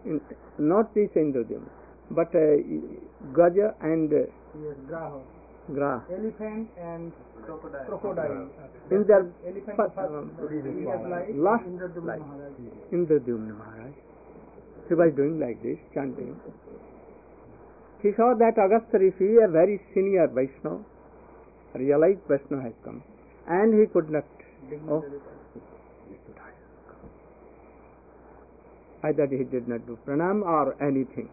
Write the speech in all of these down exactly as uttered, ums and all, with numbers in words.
In, not this Indradyumna, but uh, Gaja and uh, Yes, Graha. Gra. Elephant and crocodile. crocodile. In their Elephant first, first, um, he has life, last Indradyumna life. Maharaj. Indradyumna Maharaj. He was doing like this, chanting. He saw that Agastya Rishi, a very senior Vaishnava, realized Vaishnava has come, and he could not. Oh, either he did not do pranam or anything.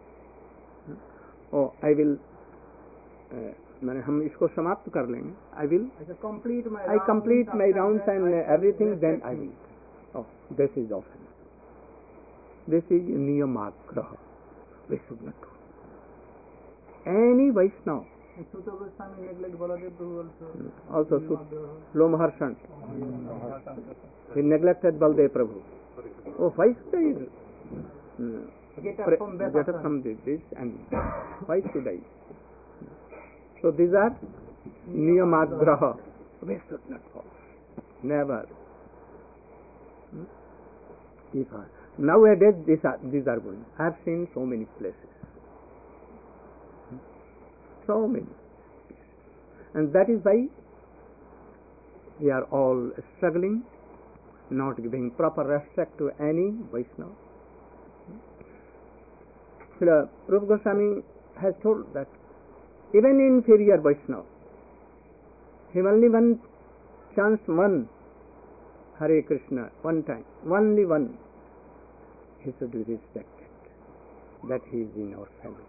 Oh, I will. मैंने हम इसको समाप्त कर लेंगे. I will. complete my I complete my rounds and I everything. Then I will. Oh, this is often. This is niyamagraha. We should not do. Any Vaishnava. Sutta Goswami neglect Baladev Prabhu Also, also. Lomharshan. He neglected Baldev Prabhu. Oh, why should I Get pre- up from get up from this, this and why should I? So these are niyamagraha. We should not follow. Never. Hmm? If I, nowadays these are, these are going. I have seen so many places. Hmm? So many. And that is why we are all struggling, not giving proper respect to any Vaishnava. Srila Rupa Goswami has told that even inferior Vaishnava, he only one chants one Hare Krishna one time, only one, he should be respected, that he is in our family.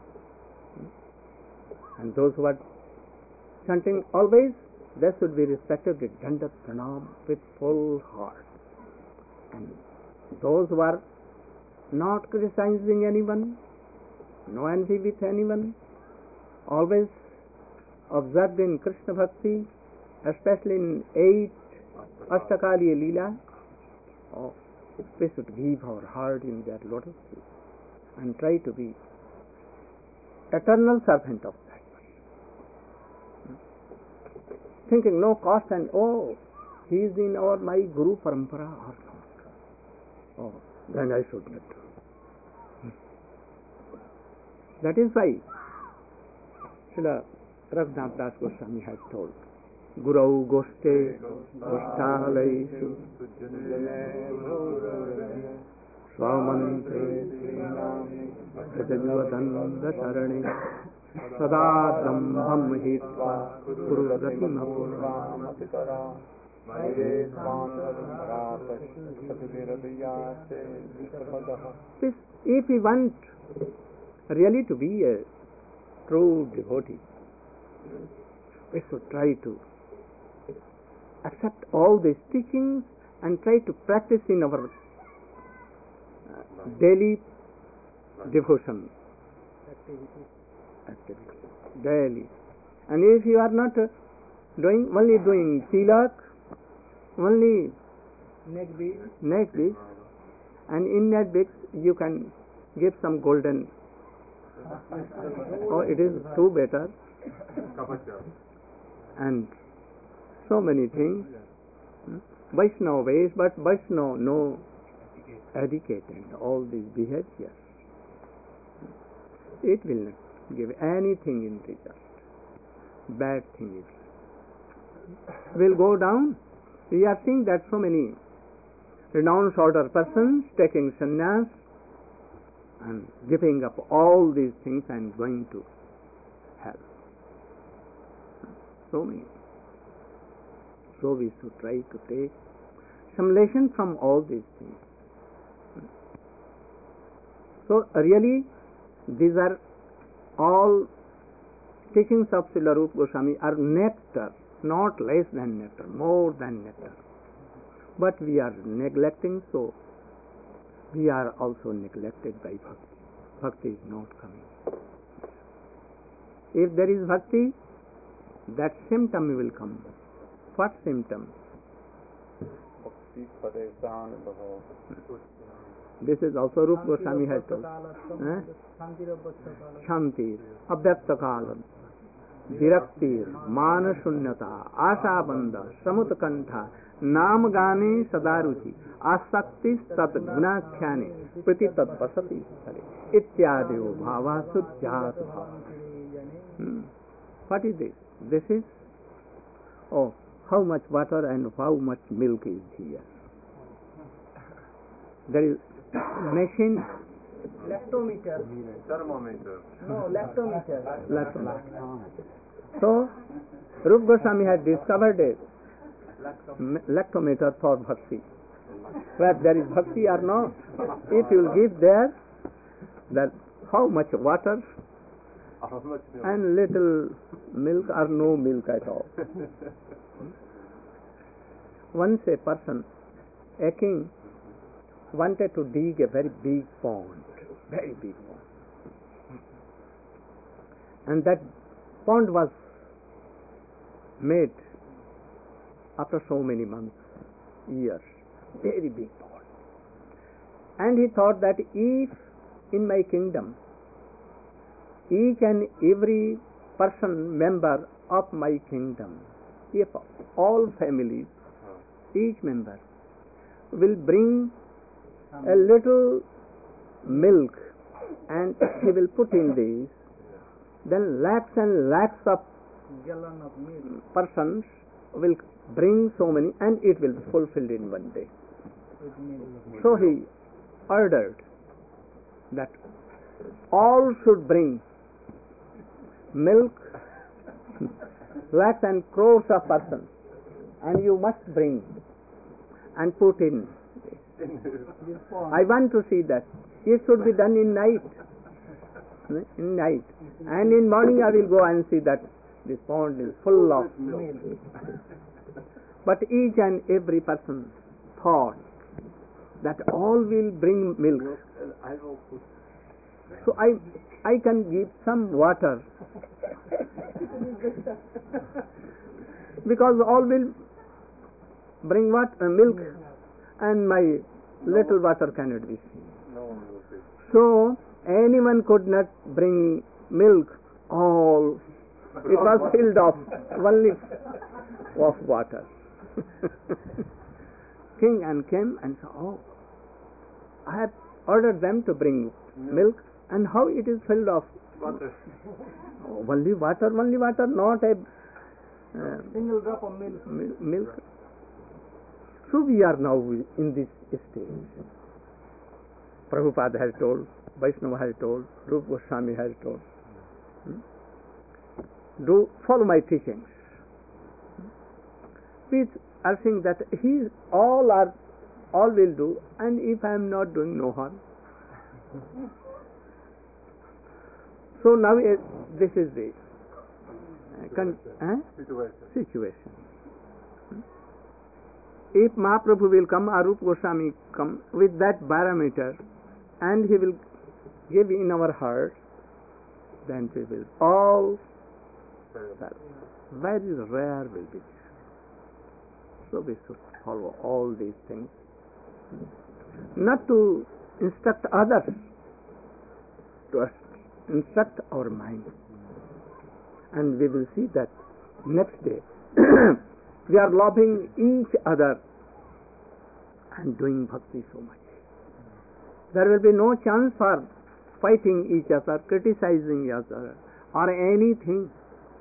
And those who are chanting always, they should be respected with Dandat Pranam, with full heart. And those who are not criticizing anyone, no envy with anyone, always observed in Krishna Bhakti, especially in eight Ashtakaliya Leela, oh, we should give our heart in their lotus feet and try to be eternal servant of that. Thinking no cost and oh, he is in our my Guru Parampara or not. Oh, then I should not do. That is why Srila Raghunath Das Goswami has told, Gurau Goste Gosthalaishu Swamantre Prajanvadanda Sarane Sada Dambham Hitva Kururati Mapura. If we want really to be a true devotee, we should try to accept all these teachings and try to practice in our uh, daily devotion activity. Daily. And if you are not uh, doing, only doing tilak, only neck bead, neck bead, and in that bead you can give some golden. Oh, it is too better. And so many things. Vaishnava ways, but Vaishnava no etiquette and all these behaviors. It will not give anything in result. Bad thing is. Will go down. We are seeing that so many renounced order persons taking sannyas and giving up all these things and going to hell. So many. So we should try to take some lesson from all these things. So really, these are all teachings of Srila Rupa Goswami are nectar, not less than nectar, more than nectar. But we are neglecting, so we are also neglected by bhakti. Bhakti is not coming. If there is bhakti, that symptom will come. What symptom? This is also Rupa Goswami has told. Eh? Shanti, Abhyakta Kalam, Viraktir, Mana Shunyata, Asha Bandha, Samutkantha, नाम गाने सदा रुचि आसक्ति तद्गुणाख्याने प्रति तद्वसति स्थले इत्यादि भावा शुद्ध्यात भाव. What is this? This is, oh, how much water and how much milk is here. There is machine. Lactometer. Thermometer. No, lactometer. Lactometer. So, Rupa Goswami had discovered a lactometer for bhakti. Whether there is bhakti or not, if you will give there, that how much water and little milk or no milk at all. Once a person, a king, wanted to dig a very big pond, very big pond. And that pond was made after so many months, years, very big pond. And he thought that if in my kingdom each and every person member of my kingdom, if all families, each member will bring a little milk and he will put in this, then lakhs and lakhs of Gallon of milk. persons will bring so many and it will be fulfilled in one day. With milk. So he ordered that all should bring milk, lakhs and crores of persons, and you must bring and put in. This pond. I want to see that. It should be done in night. In night. And in morning I will go and see that this pond is full of milk. But each and every person thought that all will bring milk. So I I can give some water. Because all will bring what? Uh, milk, and my little water cannot be seen. So anyone could not bring milk. All it was filled of only of water. King and came and said, "Oh, I have ordered them to bring milk, and how it is filled of Water. oh, only water, only water, not a uh, Single drop of milk. mil- milk." So we are now in this stage. Prabhupada has told, Vaishnava has told, Rupa Goswami has told. Hmm? Do follow my teachings. We are saying that he all are all will do, and if I am not doing, no harm. So now uh, this is the uh, con- uh, Situation. situation. If Mahaprabhu will come, or Rupa Goswami come with that barometer, and he will give in our heart, then we will all serve. Very rare will be this. So we should follow all these things. Not to instruct others, to instruct our mind. And we will see that next day we are loving each other and doing bhakti so much. There will be no chance for fighting each other, criticizing each other, or anything.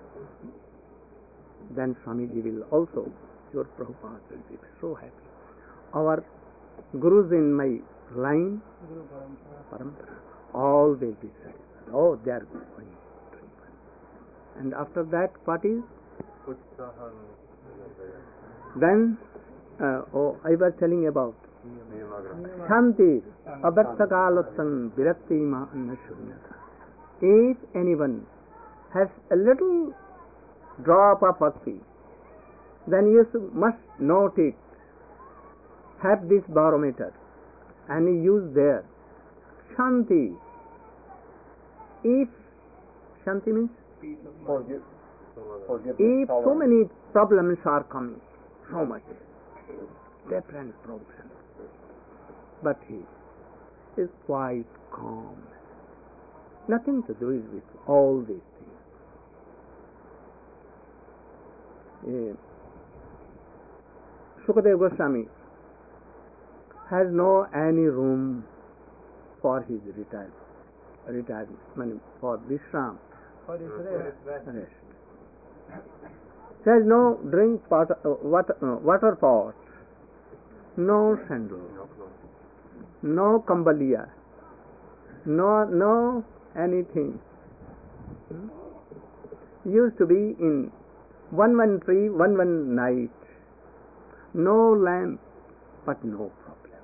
Then Swamiji will also, your Prabhupada will be so happy. Our gurus in my line, Guru Parampara. Parampara, all will be satisfied. Oh, they are going, doing well. And after that, what is? Utsahan. Then, uh, oh, I was telling about Niyamagra. Shanti, avartakalatsan virakti ma anna shunyata. If anyone has a little drop of bhakti, then you should- must note it. Have this barometer and use there. Shanti. If Shanti means Forgive. Forgive. if so many problems are coming, so much, different problems, but he is quite calm. Nothing to do with all these things. Eh, Sukadeva Goswami has no any room for his retire, retirement, I mean, for Vishram, For his rest. rest. There is no drink pot, uh, water, uh, water pot, no sandal, no kambalia, no no anything. Hmm? Used to be in one one tree, one one night, no lamp, but no problem.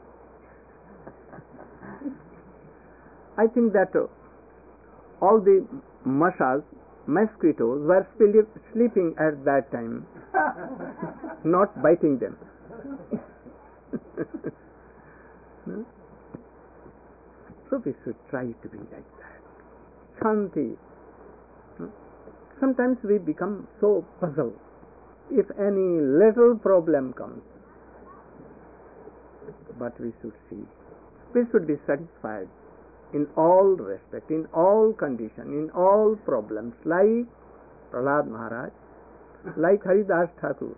I think that uh, all the mashas, mosquitoes were sleep, sleeping at that time, not biting them. Hmm? So we should try to be like that. Shanti. Hmm? Sometimes we become so puzzled if any little problem comes. But we should see, we should be satisfied in all respect, in all condition, in all problems, like Prahlad Maharaj, like Haridas Thakur,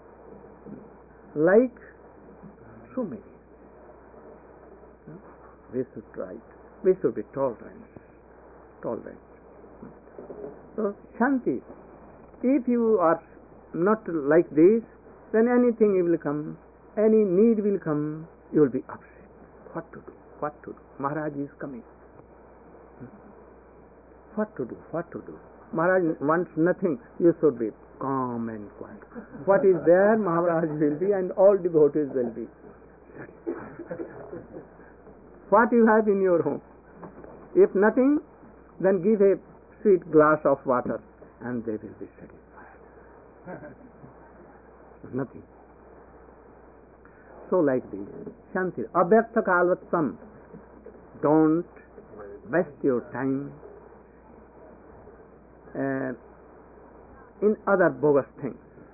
like so many. We should try, we should be tolerant, tolerant. So, Shanti, if you are not like this, then anything will come, any need will come, you will be upset. What to do? What to do? Maharaj is coming. What to do? What to do? Maharaj wants nothing. You should be calm and quiet. What is there, Maharaj will be, and all devotees will be. What you have in your home? If nothing, then give a sweet glass of water, and they will be satisfied. Nothing. So like this, Shanti, Abhyakta Kalvatsam. Don't waste your time uh, in other bogus things.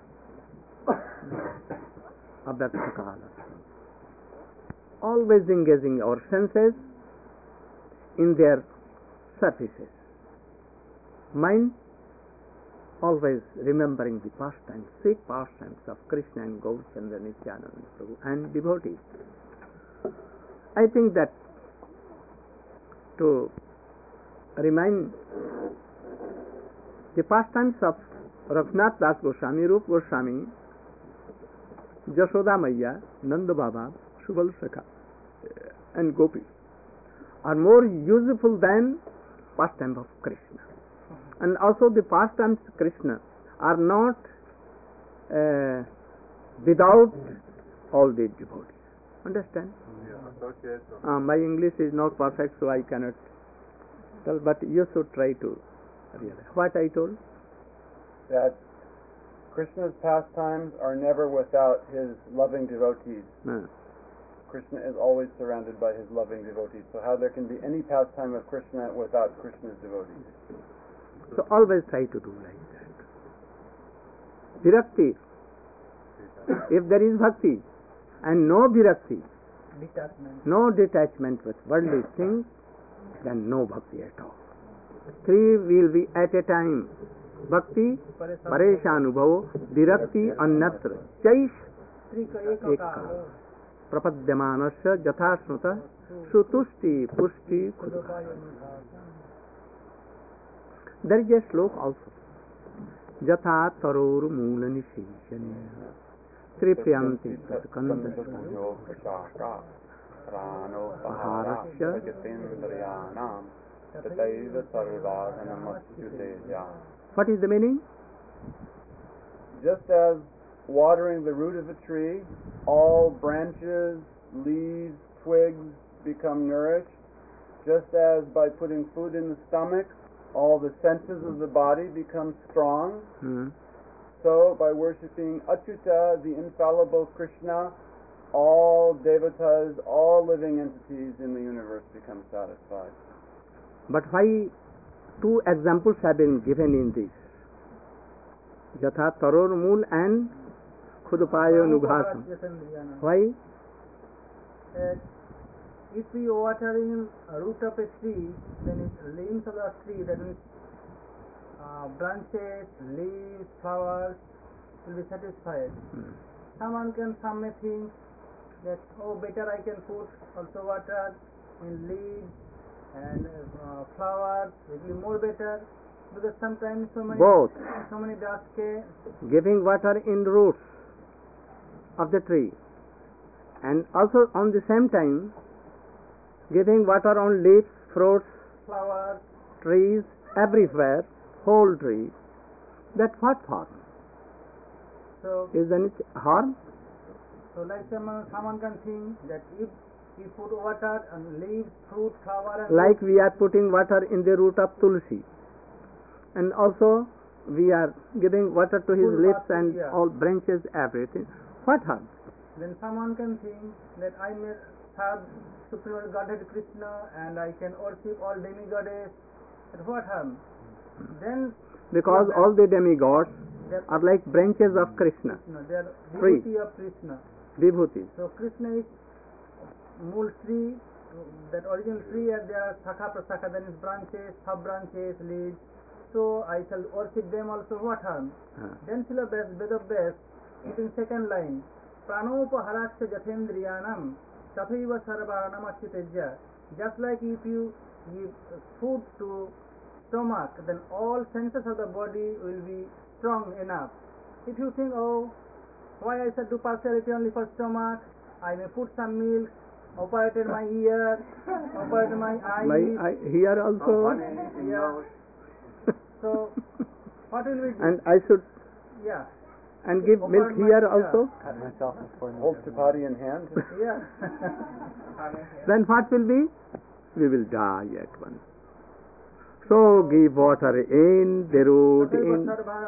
Abhyakta Kalvatsam. Always engaging our senses in their surfaces. Mind always remembering the pastimes, sweet pastimes of Krishna and Gaurachandra Nityananda Prabhu and devotees. I think that to remind the pastimes of Raghunath Das Goswami, Rup Goswami, Jashoda Maya, Nanda Baba, Subal Sakha and Gopi are more useful than pastime of Krishna. And also the pastimes of Krishna are not uh, without all the devotees. Understand? Uh, my English is not perfect, so I cannot tell, but you should try to realize. What I told? That Krishna's pastimes are never without his loving devotees. Uh, Krishna is always surrounded by his loving devotees. So how there can be any pastime of Krishna without Krishna's devotees? So always try to do like that. Virakti. If there is bhakti and no virakti, Detachment. no detachment with worldly things, then no bhakti at all. Three will be at a time. Bhakti, pareshanubhavo, virakti, annatra, chaish, Three ka ek ek ka. ka. Prapadyamanasya jathasnuta, sutusti, pusti, khudupa. There is a slok also. Jatha taror moola nisheshane tripyanti tatkanda paharasya. What is the meaning? Just as watering the root of a tree, all branches, leaves, twigs become nourished, just as by putting food in the stomach, all the senses of the body become strong, Hmm. so by worshipping Achyuta, the infallible Krishna, all devatas, all living entities in the universe become satisfied. But why two examples have been given in this? Jatha taror mool and khudupayo nughasam. Why? Uh, if we water in a root of a tree, then it limbs of the tree, that means uh, branches, leaves, flowers will be satisfied. Hmm. someone can, some may think that, oh, better I can put also water in leaves and uh, flowers, it will be more better, because sometimes so many Both. so many dust ke, Giving water in roots of the tree, and also on the same time giving water on leaves, fruits, flowers. trees, everywhere, whole tree. That what harm? So, Isn't it harm? so like someone, someone can think that if we put water on leaves, fruit, flower, and Like we are putting water in the root of tulsi, and also we are giving water to his Full lips basket, and yeah. all branches, everything. What harm? then someone can think that I may serve Supreme Godhead Krishna and I can worship all demigoddess. At what harm? Then Because Yeah, all the demigods they are like branches of Krishna, Krishna, they are Three. devotee of Krishna. vibhutis. So Krishna is mool tree, that original tree, and there are shakha prasakha, then is branches, sub branches, leaves. So I shall worship them also. What harm? Uh, Then Srila Vedabhyas, it in second line, Pranopaharasya Jathendriyanam Tathaiva Sarvaranam Achyutejya. Just like if you give food to stomach, then all senses of the body will be strong enough. If you think, oh, why I should do partiality only for stomach, I may put some milk, operated my ear, operated my eye. my, I, here also, Yeah. So, what will we do? and I should Yeah. and give milk Open my- here yeah. also. Hold chapati in hand. Yeah. Then what will be? We will die at once. So give water in the root in.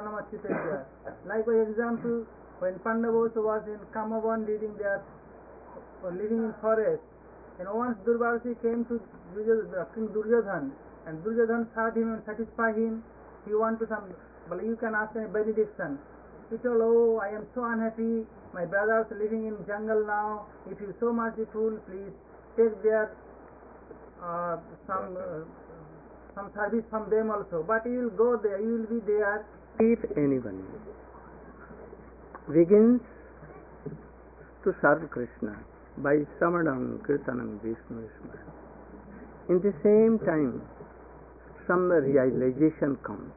Like for example, when Pandavas was in Kamavan leading their or living in forest, and once Durvasi came to Duryodhana, King Duryodhan, and Duryodhan served him and satisfied him, he wanted some, well, you can ask me benediction. He told, oh, I am so unhappy, my brothers are living in jungle now, if you are so merciful, please take their uh, some uh, some service from them also. But you will go there, you will be there. If anyone begins to serve Krishna by Samadam, Kirtanam, Vishnu, Ismar, in the same time some realization comes,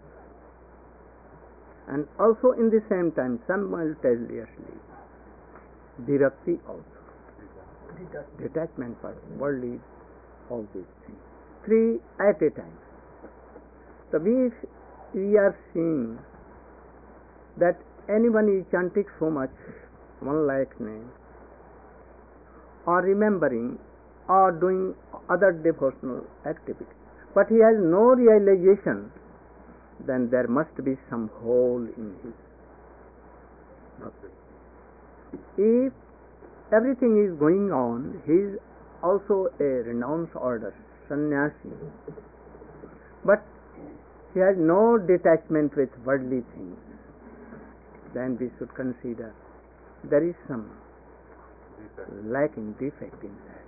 and also in the same time simultaneously virakti also, detachment for worldly, all these things, three at a time. So we, we are seeing that anyone is chanting so much one lakh name, or remembering, or doing other devotional activity, but he has no realization, then there must be some hole in his bhakti. If everything is going on, he is also a renounced order, sannyasi, but he has no detachment with worldly things, then we should consider there is some lacking, defect in that.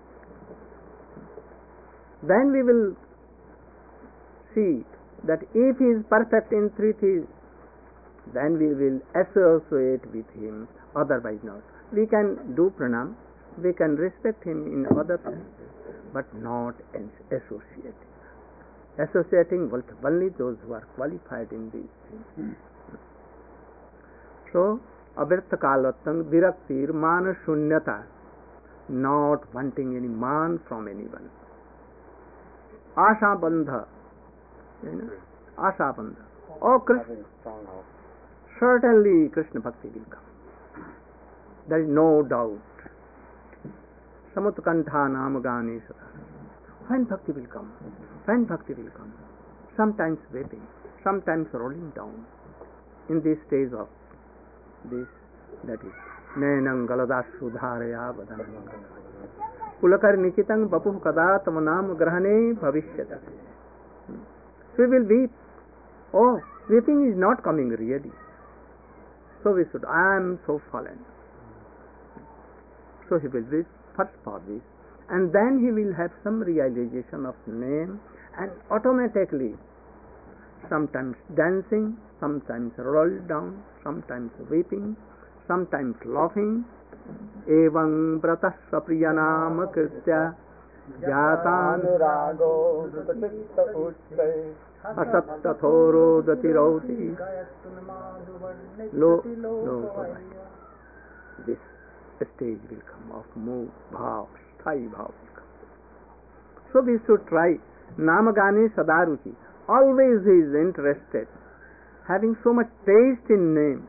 Then we will see that if he is perfect in three things, then we will associate with him, otherwise not. We can do pranam, we can respect him in other things, but not associate. Associating with only those who are qualified in these things. So, avirta kalatang viraktir mana shunyata, not wanting any man from anyone. Asha bandha, you know, asha bandha. Oh, Krishna, Having strong hope. certainly Krishna bhakti will come. There is no doubt. Samutkantha nam gani sada. When bhakti will come? When bhakti will come? Sometimes weeping, sometimes rolling down. In this stage of this, that is, Nenang galadashu dharaya vadanam Pulakar nichitang bapuh kada tamanam grahane bhavishyata. So we will weep. Oh, weeping is not coming really. So we should, I am so fallen. So he will weep first for this, and then he will have some realization of name, and automatically, sometimes dancing, sometimes rolled down, sometimes weeping, sometimes laughing. Evam brata sapriyanam kristya jatan Anurago Vritachitta Utte asattathoro datirauti lo lo. This stage will come of mood, bhav, sthai bhav will come. So we should try. Namagane sadaruchi. Always he is interested, having so much taste in names.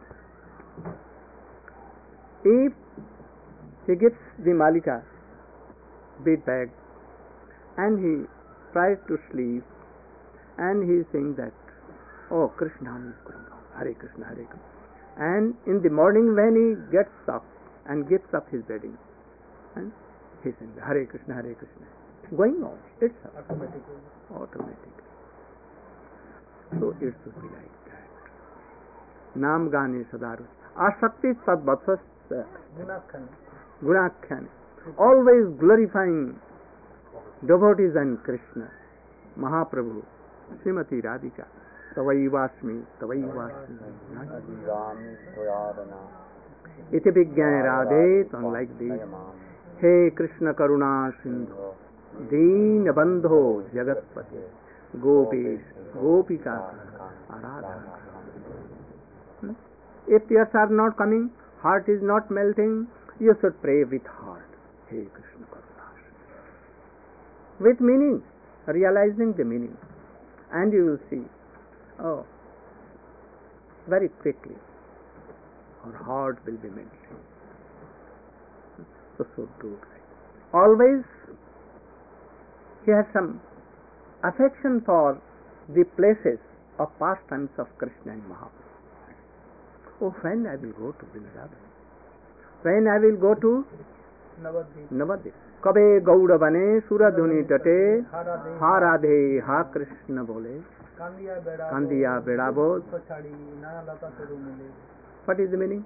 If he gets the malika bead bag and he tries to sleep and he is saying that, oh, Krishna is going on, Hare Krishna, Hare Krishna. And in the morning when he gets up and gives up his bedding, and he is saying Hare Krishna, Hare Krishna, going on, it's automatically. automatically. So it should be like that. Nam Gane Sadaru. Asakti Sadvatsas Gunakhyani. Always glorifying devotees and Krishna. Mahaprabhu, Srimati Radhika, Tavaivasmi, Tavaivasmi. Iti Vigyane Radhe, unlike these. He Krishna Karuna Sindhu, Deen Bandho Jagatpati, Gopesh, Gopika, Aradha. Hmm? If tears are not coming, heart is not melting, you should pray with heart. Hey Krishna Karuna Sindhu. With meaning, realizing the meaning. And you will see, oh, very quickly, our heart will be melting. So, so do right. Always, he has some affection for the places of pastimes of Krishna and Mahaprabhu. Oh, when I will go to Vrindavan? When I will go to Navadvip. Navadvip? Kabe Gaudavane Suradhuni Tate Ha Radhe Ha Krishna Bole Kandiya Beda Kandiya Beda Bol. Chadi Nana Lata Suru Mile. What is the meaning?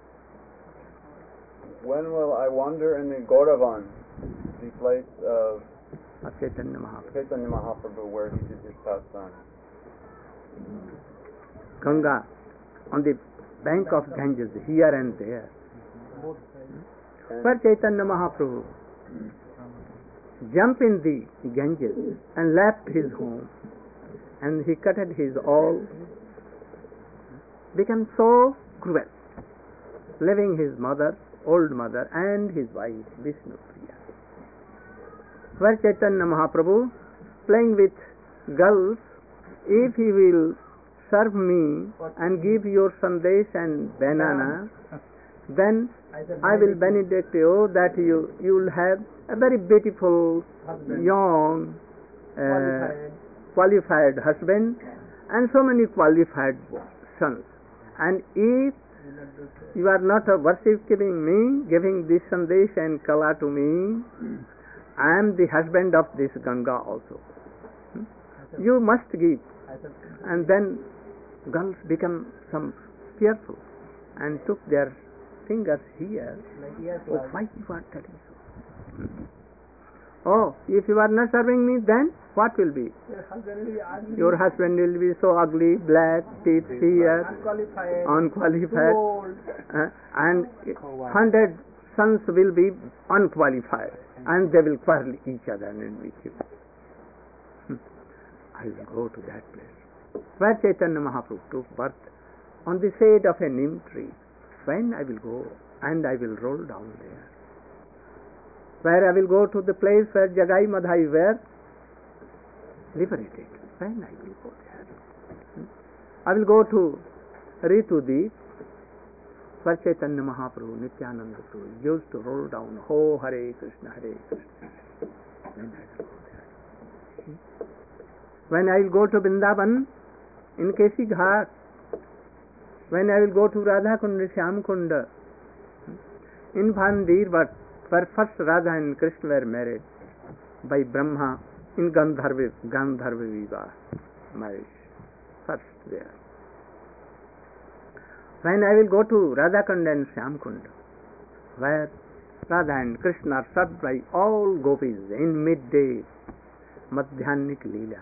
When will I wander in the Gauravan, the place of Of Chaitanya Mahaprabhu. Chaitanya Mahaprabhu, where he did his pastime? Ganga, on the bank of Ganges, here and there. Both sides. And Where Chaitanya Mahaprabhu jumped in the Ganges and left his home, and he cutted his all, became so cruel, leaving his mother, old mother, and his wife, Vishnu Priya. Where Chaitanya Mahaprabhu, playing with girls, if he will serve me and give your sandesh and banana, then I will benedict you that you you will have a very beautiful, Husband. young, uh, Qualified. qualified husband and so many qualified sons. And if you are not a worship giving me, giving this sandesh and kala to me, I am the husband of this Ganga also. Hmm? You must give. And then girls become some fearful and took their fingers here. Like yes, Oh, why you are telling so? Hmm. Oh, if you are not serving me, then what will be? your husband will be ugly, Your husband will be so ugly, black, teeth here, unqualified, unqualified, too old. uh, and hundred sons will be unqualified, and they will quarrel each other and with you. Hmm. I will go to that place where Chaitanya Mahaprabhu took birth, on the shade of a neem tree. When I will go, and I will roll down there. Where I will go to the place where Jagai Madhai were liberated. When I will go there. Hmm. I will go to Ritudeep, where Chaitanya Mahaprabhu, Nityananda Prabhu used to roll down, Ho Hare Krishna, Hare Krishna. When I will go there. Hmm. When I will go to Vrindavan, in Keshi Ghat, when I will go to Radha Kunda, Shyam Kunda, in Bhandir, but where first Radha and Krishna were married by Brahma in Gandharva, Gandharva Viva marriage, first there. When I will go to Radha Kunda and Shyam Kunda, where Radha and Krishna are served by all gopis in midday, Madhyanik Leela.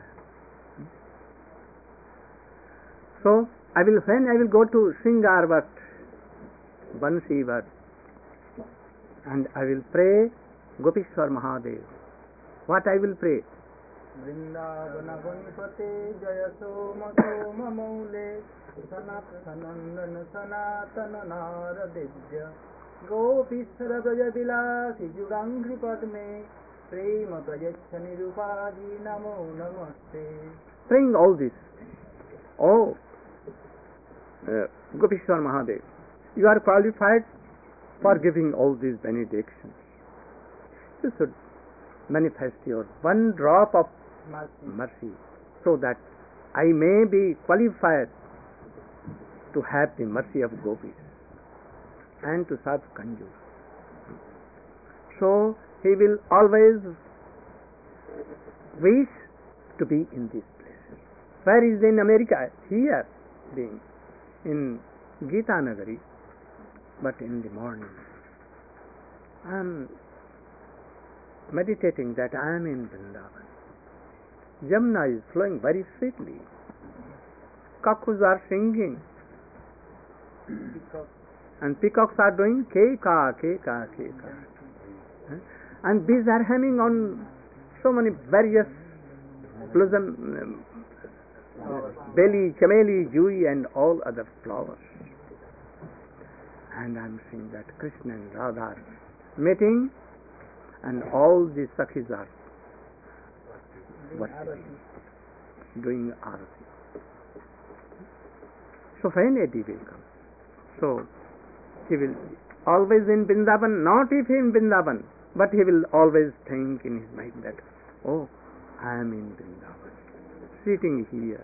So, I will, when I will go to Sringarvat, one Shiva, and I will pray Gopishwar Mahadev. What I will pray? Vrindavana Gunpate Jaya Soma Soma Maule Sanatana Sanatana Naradivya Gopishwara Braja Vilasi Jugangri Padme Prema Prajachha Nirupaji Namo Namaste. Praying all this. Oh, uh, Gopishwar Mahadev, you are qualified for giving all these benedictions. You should manifest your one drop of Mercy. mercy so that I may be qualified to have the mercy of gopis and to serve Kanju. So he will always wish to be in this place. Where is in America? Here, being in Gita Nagari, but in the morning I am meditating that I am in Vrindavan. Jamuna is flowing very sweetly. Cuckoos are singing. Peacock. And peacocks are doing ke-ka, ke-ka, ke-ka. Huh? And bees are humming on so many various pleasant um, belly, chameli, jui and all other flowers. And I am seeing that Krishna and Radha are meeting and all the Sakhis are worshipping, doing arati. So when Eddie will come? So he will always in Vrindavan, not if in Vrindavan, but he will always think in his mind that, oh, I am in Vrindavan, sitting here.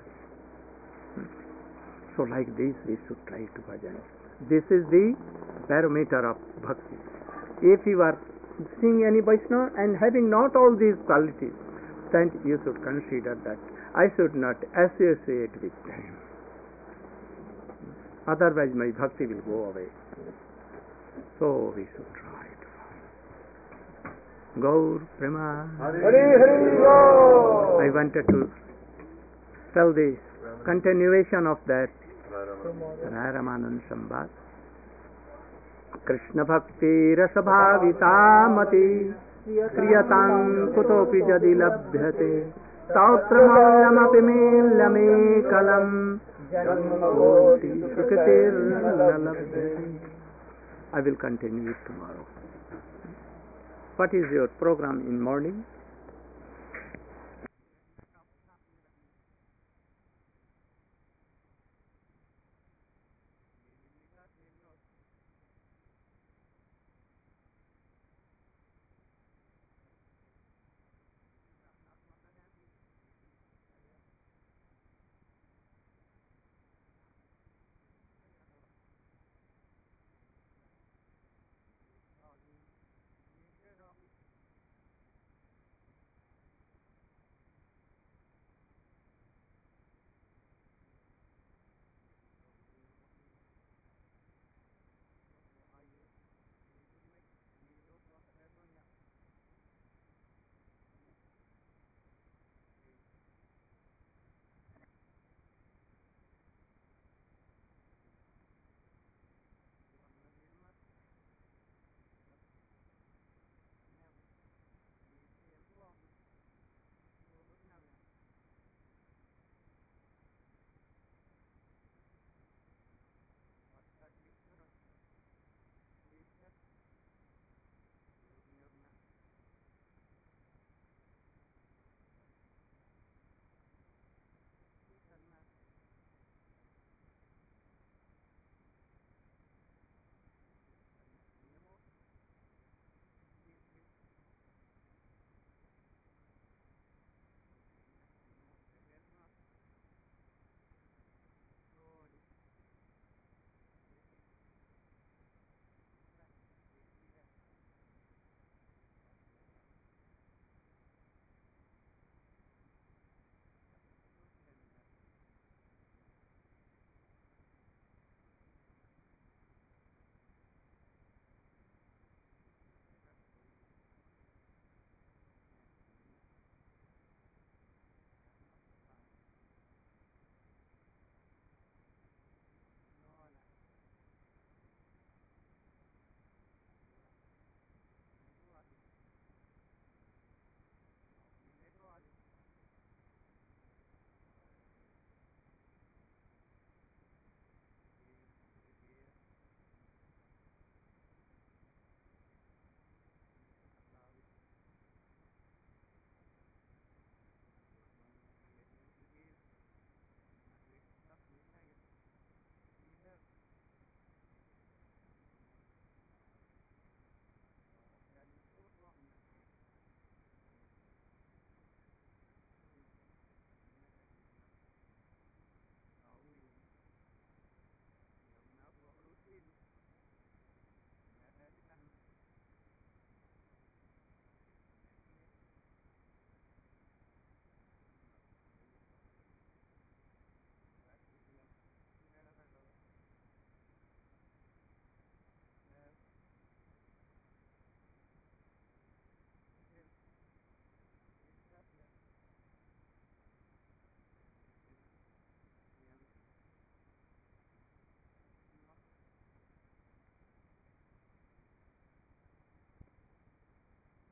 So like this we should try to bhajan. This is the barometer of bhakti. If you are seeing any Vaishnava and having not all these qualities, then you should consider that I should not associate with them. Otherwise my bhakti will go away. So we should try to find. Gaur Prema. Hari Hari Gaur. I wanted to tell the continuation of that Ramanand Samvad. Krishna Bhakti Rasabhavita Kriyatang Kutopi Jadi Labhyate Tautramalam Apimilame Kalam Janmagoti Sukatir Labhyate. I will continue it tomorrow. What is your program in morning?